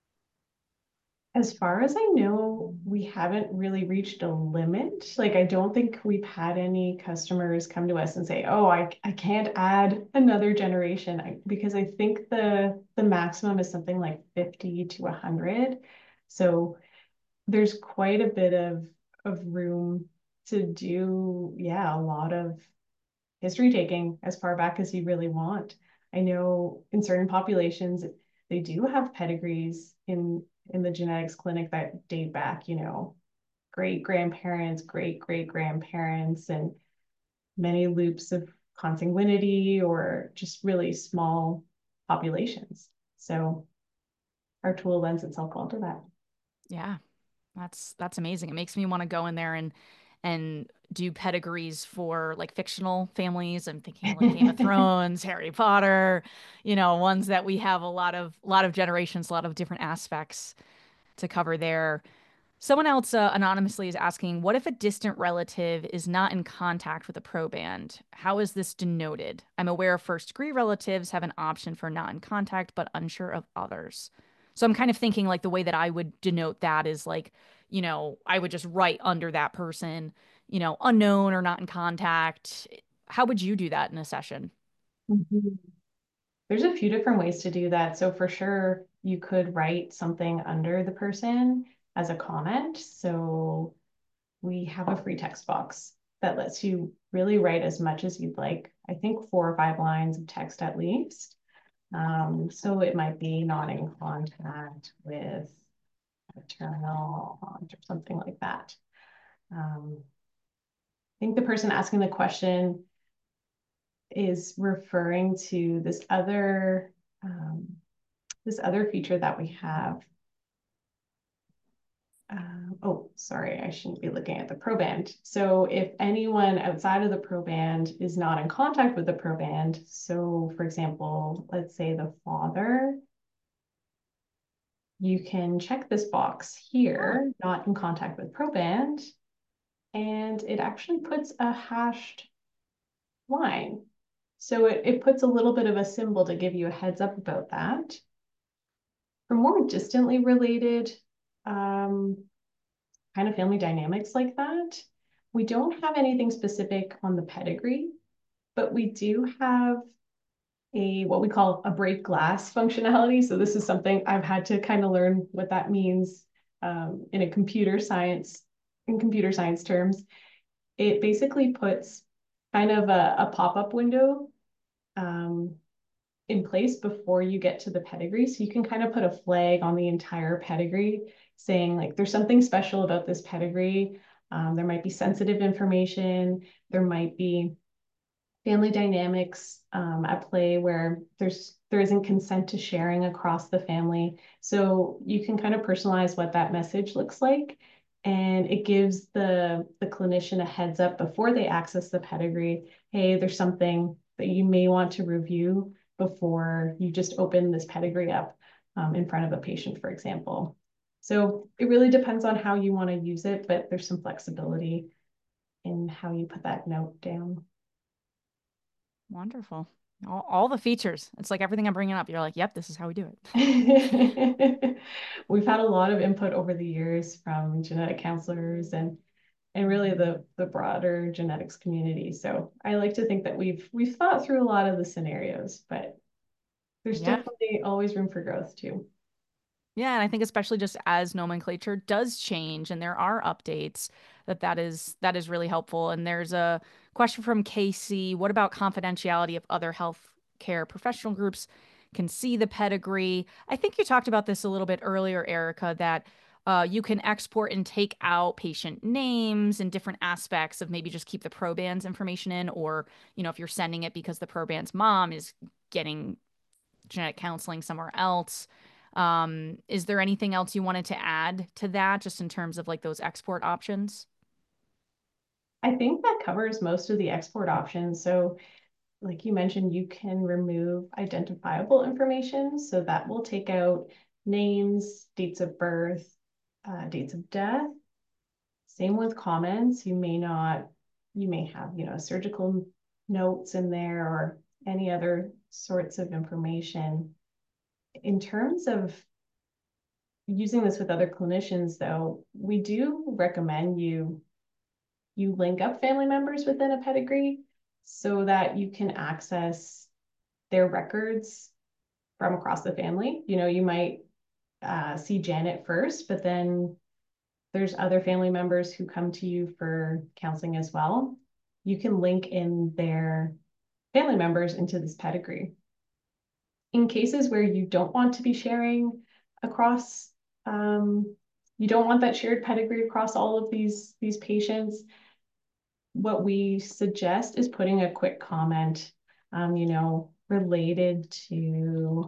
As far as I know, we haven't really reached a limit. Like, I don't think we've had any customers come to us and say, "Oh, I can't add another generation," because I think the maximum is something like 50 to 100. So there's quite a bit of room to do, yeah, a lot of history taking as far back as you really want. I know in certain populations, they do have pedigrees in the genetics clinic that date back, great grandparents, great great grandparents, and many loops of consanguinity or just really small populations. So our tool lends itself well to that. Yeah, that's amazing. It makes me want to go in there and do pedigrees for like fictional families. I'm thinking like Game of Thrones, Harry Potter, ones that we have a lot of generations, a lot of different aspects to cover there. Someone else anonymously is asking, what if a distant relative is not in contact with a proband? How is this denoted? I'm aware first degree relatives have an option for not in contact, but unsure of others. So I'm kind of thinking like the way that I would denote that is like, I would just write under that person, unknown or not in contact. How would you do that in a session? Mhm. There's a few different ways to do that. So for sure, you could write something under the person as a comment. So we have a free text box that lets you really write as much as you'd like. I think 4 or 5 lines of text at least. So it might be not in contact with maternal aunt or something like that. I think the person asking the question is referring to this other feature that we have. Oh, sorry, I shouldn't be looking at the proband. So if anyone outside of the proband is not in contact with the proband, so for example, let's say the father, you can check this box Oh, here, not in contact with proband, and it actually puts a hashed line. So it puts a little bit of a symbol to give you a heads up about that. For more distantly related kind of family dynamics like that, we don't have anything specific on the pedigree, but we do have a what we call a break glass functionality. So this is something I've had to kind of learn what that means in computer science terms. It basically puts kind of a pop-up window um, in place before you get to the pedigree. So you can kind of put a flag on the entire pedigree saying like, there's something special about this pedigree. There might be sensitive information. There might be family dynamics at play where there isn't consent to sharing across the family. So you can kind of personalize what that message looks like. And it gives the clinician a heads up before they access the pedigree. Hey, there's something that you may want to review before you just open this pedigree up in front of a patient, for example. So it really depends on how you want to use it, but there's some flexibility in how you put that note down. wonderful. All the features. It's like everything I'm bringing up. You're like, yep, this is how we do it. We've had a lot of input over the years from genetic counselors and really the broader genetics community. So I like to think that we've thought through a lot of the scenarios, but there's Yeah. definitely always room for growth too. Yeah, and I think especially just as nomenclature does change and there are updates, that is really helpful. And there's a question from Casey, what about confidentiality of other health care professional groups can see the pedigree? I think you talked about this a little bit earlier, Erica, that you can export and take out patient names and different aspects of maybe just keep the proband's information in, or, if you're sending it because the proband's mom is getting genetic counseling somewhere else. Is there anything else you wanted to add to that, just in terms of like those export options? I think that covers most of the export options. So like you mentioned, you can remove identifiable information. So that will take out names, dates of birth, dates of death. Same with comments. You may not you may have, surgical notes in there or any other sorts of information. In terms of using this with other clinicians, though, we do recommend you link up family members within a pedigree so that you can access their records from across the family. You might see Janet first, but then there's other family members who come to you for counseling as well. You can link in their family members into this pedigree. In cases where you don't want to be sharing across, you don't want that shared pedigree across all of these patients, what we suggest is putting a quick comment, related to,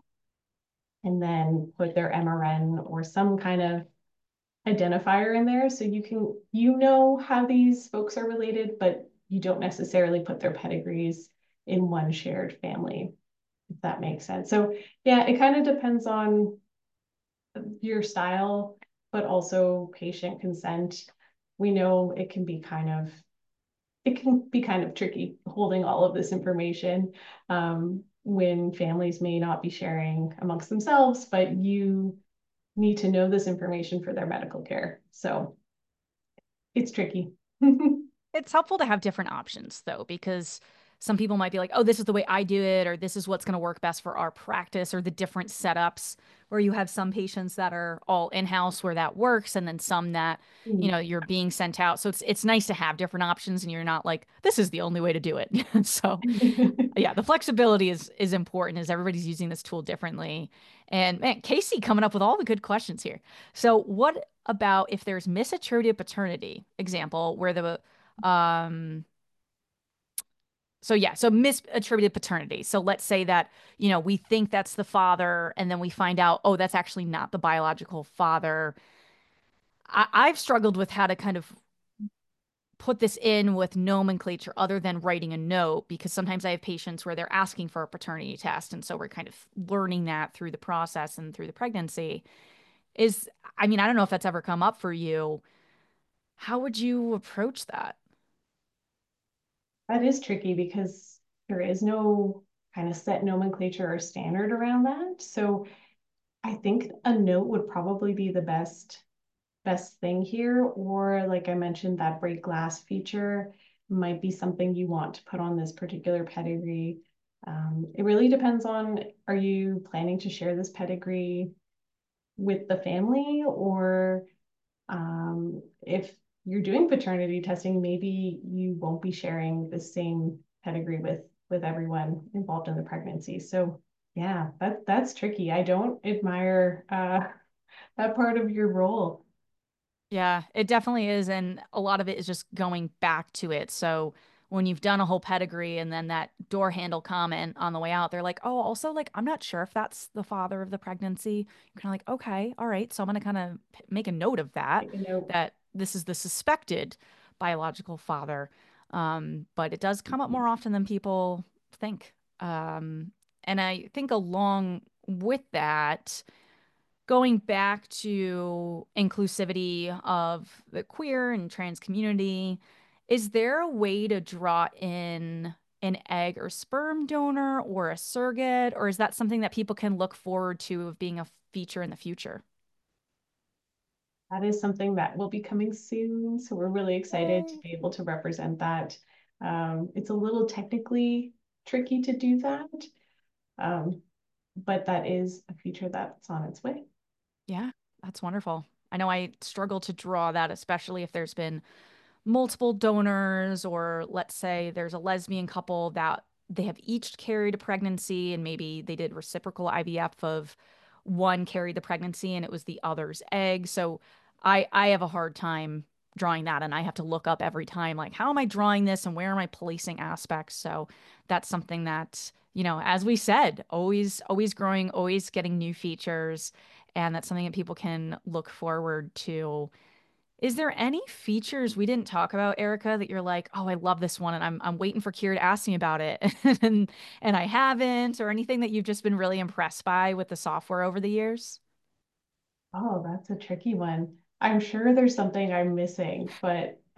and then put their MRN or some kind of identifier in there so how these folks are related, but you don't necessarily put their pedigrees in one shared family, if that makes sense. So yeah, it kind of depends on your style, but also patient consent. We know it can be kind of tricky holding all of this information when families may not be sharing amongst themselves, but you need to know this information for their medical care. So it's tricky. It's helpful to have different options though, because some people might be like, oh, this is the way I do it, or this is what's going to work best for our practice, or the different setups where you have some patients that are all in-house where that works, and then some that, you're being sent out. So it's nice to have different options and you're not like, this is the only way to do it. So yeah, the flexibility is important as everybody's using this tool differently. And man, Casey coming up with all the good questions here. So what about if there's misattributed paternity, example, where the um, so yeah, so misattributed paternity. So let's say that, we think that's the father and then we find out, oh, that's actually not the biological father. I've struggled with how to kind of put this in with nomenclature other than writing a note because sometimes I have patients where they're asking for a paternity test. And so we're kind of learning that through the process and through the pregnancy. I mean, I don't know if that's ever come up for you. How would you approach that? That is tricky because there is no kind of set nomenclature or standard around that. So I think a note would probably be the best thing here. Or like I mentioned, that break glass feature might be something you want to put on this particular pedigree. It really depends on, are you planning to share this pedigree with the family, or if you're doing paternity testing, maybe you won't be sharing the same pedigree with everyone involved in the pregnancy. So yeah, that's tricky. I don't admire that part of your role. Yeah, it definitely is. And a lot of it is just going back to it. So when you've done a whole pedigree and then that door handle comment on the way out, they're like, oh, also, like, I'm not sure if that's the father of the pregnancy. You're kind of like, okay, all right. So I'm going to kind of make a note of that, You know, that this is the suspected biological father. But it does come up more often than people think. And I think along with that, going back to inclusivity of the queer and trans community, is there a way to draw in an egg or sperm donor or a surrogate, or is that something that people can look forward to of being a feature in the future? that is something that will be coming soon. So we're really excited to Yay. be able to represent that. It's a little technically tricky to do that, um, but that is a feature that's on its way. Yeah, that's wonderful. I know I struggle to draw that, especially if there's been multiple donors, or let's say there's a lesbian couple that they have each carried a pregnancy and maybe they did reciprocal IVF of one carried the pregnancy and it was the other's egg. So I have a hard time drawing that and I have to look up every time like how am I drawing this and where am I placing aspects? So that's something that, as we said, always growing, always getting new features, and that's something that people can look forward to. Is there any features we didn't talk about, Erica, that you're like, oh, I love this one, and I'm waiting for Kira to ask me about it, and I haven't, or anything that you've just been really impressed by with the software over the years? Oh, that's a tricky one. I'm sure there's something I'm missing, but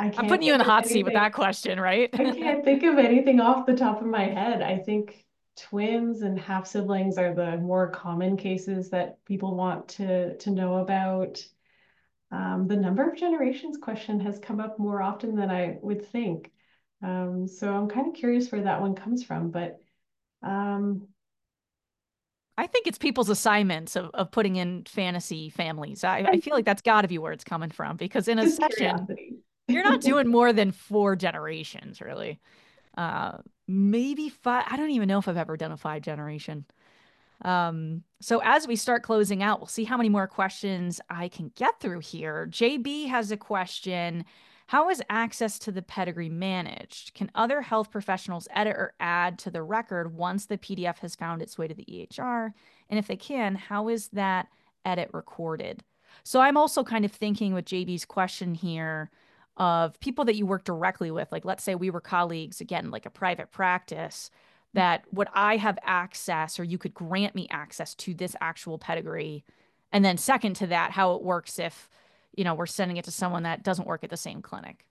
I I'm can't putting you in think the of hot seat with that anything. question, right? I can't think of anything off the top of my head. I think twins and half siblings are the more common cases that people want to know about. The number of generations question has come up more often than I would think. So I'm kind of curious where that one comes from, but um, I think it's people's assignments of putting in fantasy families. I feel like that's got to be where it's coming from because in a just session, curiosity. you're not doing more than 4 generations, really. Uh, maybe five. I don't even know if I've ever done a 5 generation. So as we start closing out, we'll see how many more questions I can get through here. JB has a question. How is access to the pedigree managed? Can other health professionals edit or add to the record once the PDF has found its way to the EHR? And if they can, how is that edit recorded? So I'm also kind of thinking with JB's question here of people that you work directly with. Like, let's say we were colleagues, again, like a private practice that would I have access or you could grant me access to this actual pedigree? And then second to that, how it works if, we're sending it to someone that doesn't work at the same clinic.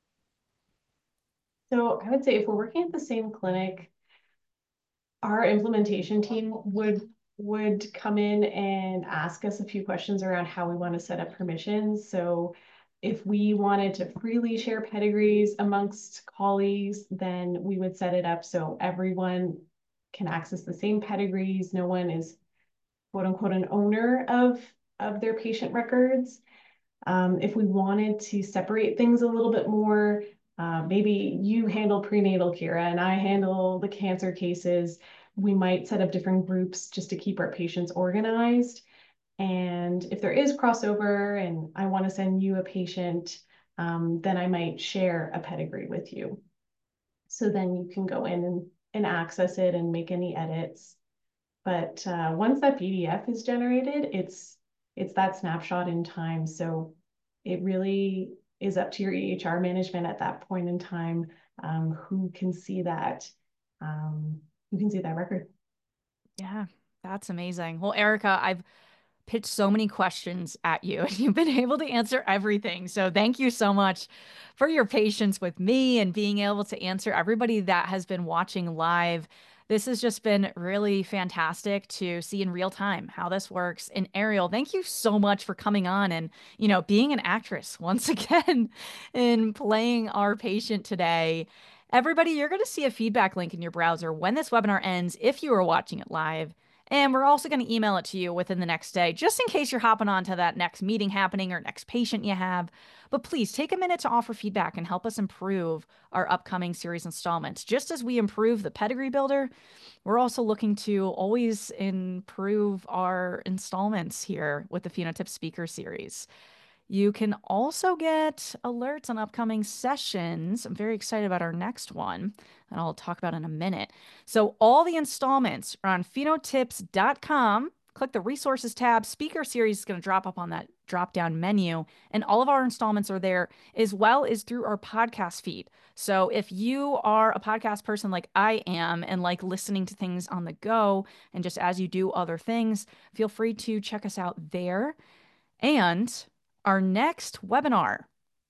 So I would say if we're working at the same clinic, our implementation team would come in and ask us a few questions around how we want to set up permissions. So if we wanted to freely share pedigrees amongst colleagues, then we would set it up so everyone can access the same pedigrees. No one is quote unquote an owner of their patient records. If we wanted to separate things a little bit more, maybe you handle prenatal, Kira, and I handle the cancer cases. We might set up different groups just to keep our patients organized. And if there is crossover and I want to send you a patient, then I might share a pedigree with you. So then you can go in and access it and make any edits. But once that PDF is generated, it's that snapshot in time. So it really is up to your EHR management at that point in time, who can see um, that record. Yeah, that's amazing. Well, Erica, I've pitched so many questions at you and you've been able to answer everything. So thank you so much for your patience with me and being able to answer everybody that has been watching live. This has just been really fantastic to see in real time how this works. And Ariel, thank you so much for coming on and, being an actress once again in playing our patient today. Everybody, you're going to see a feedback link in your browser when this webinar ends if you are watching it live. And we're also going to email it to you within the next day, just in case you're hopping on to that next meeting happening or next patient you have. But please take a minute to offer feedback and help us improve our upcoming series installments. Just as we improve the Pedigree Builder, we're also looking to always improve our installments here with the Phenotyp Speaker Series. You can also get alerts on upcoming sessions. I'm very excited about our next one that I'll talk about in a minute. So all the installments are on phenotyps.com. Click the resources tab. Speaker series is going to drop up on that drop down menu. And all of our installments are there as well as through our podcast feed. So if you are a podcast person like I am and like listening to things on the go and just as you do other things, feel free to check us out there. And our next webinar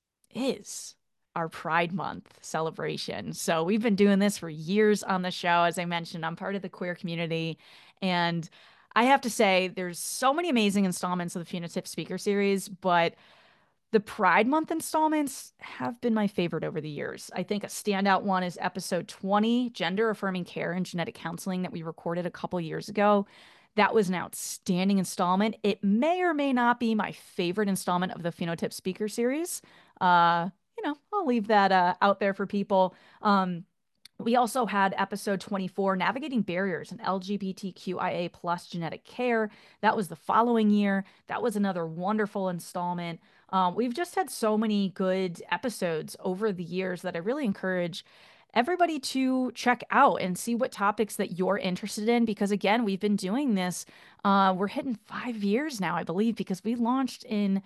is our Pride Month celebration. So we've been doing this for years on the show. As I mentioned, I'm part of the queer community. And I have to say, there's so many amazing installments of the Phenotyp Speaker Series, but the Pride Month installments have been my favorite over the years. I think a standout one is episode 20, Gender Affirming Care and Genetic Counseling, that we recorded a couple years ago. That was an outstanding installment. It may or may not be my favorite installment of the Phenotyp Speaker Series. I'll leave that out there for people. We also had episode 24, Navigating Barriers in LGBTQIA plus Genetic Care. That was the following year. That was another wonderful installment. We've just had so many good episodes over the years that I really encourage everybody to check out and see what topics that you're interested in. Because again, we've been doing this. We're hitting 5 years now, I believe, because we launched in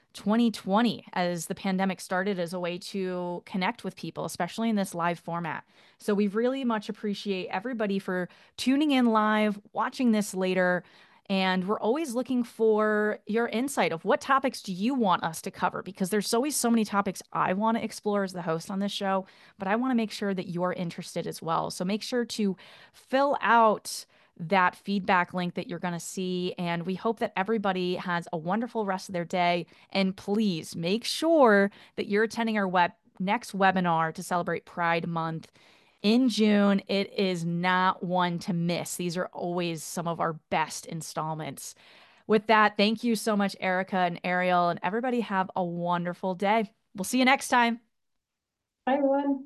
2020 as the pandemic started as a way to connect with people, especially in this live format. So we really much appreciate everybody for tuning in live, watching this later. And we're always looking for your insight of what topics do you want us to cover, because there's always so many topics I want to explore as the host on this show, but I want to make sure that you're interested as well. So make sure to fill out that feedback link that you're going to see. And we hope that everybody has a wonderful rest of their day. And please make sure that you're attending our next webinar to celebrate Pride Month in June. It is not one to miss. These are always some of our best installments. With that, thank you so much, Erica and Ariel, and everybody have a wonderful day. We'll see you next time. Bye, everyone.